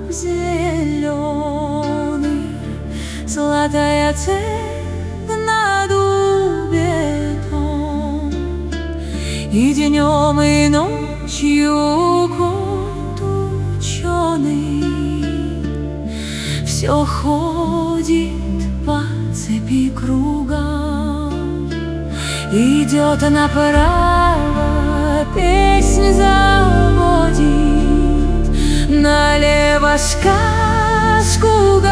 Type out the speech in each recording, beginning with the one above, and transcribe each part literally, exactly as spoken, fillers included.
зеленый, золотая цепь на дубе том, и днем, и ночью кот ученый все ходит по цепи кругом, идет направо, песнь заводит, налево сказку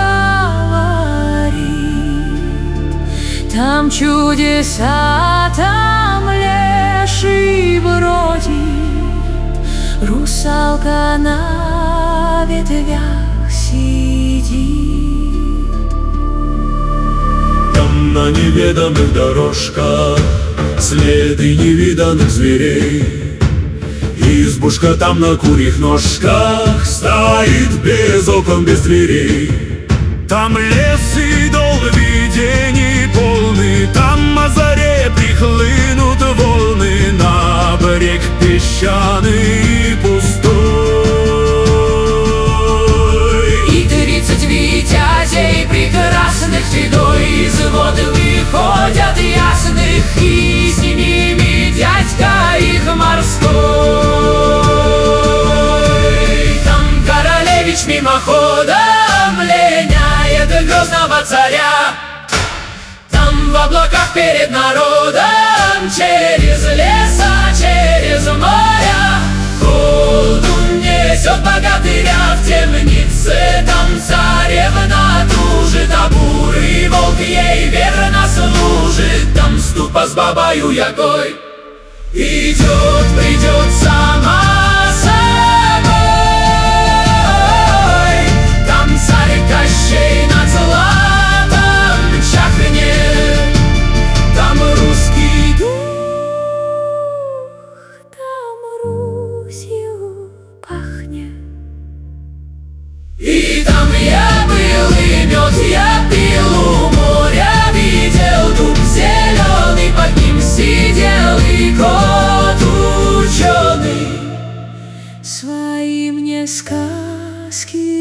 говорит. Там чудеса, там леший бродит, русалка на ветвях сидит. Там на неведомых дорожках следы невиданных зверей. Избушка там на курьих ножках стоит без окон, без дверей. Там лес и дол видений полный, там о заре прихлынут волны на брег песчаный и пустой. И тридцать витязей прекрасных седой из воды выходят ясных, и с ними дядька их морской. Там королевич мимоходом линяет грозного царя, там в облаках перед народом через леса, через моря колдун несет богатыря в темнице. Там царевна тужит, а бурый волк ей верно служит. Там ступа с бабою Ягой идет, придет сама собой. Там царь Кощей над златом чахнет, там русский дух, там Русью пахнет. И там я был, и мед я пил у моря, видел дуб зеленый, под ним сидел и кот ученый свои мне сказки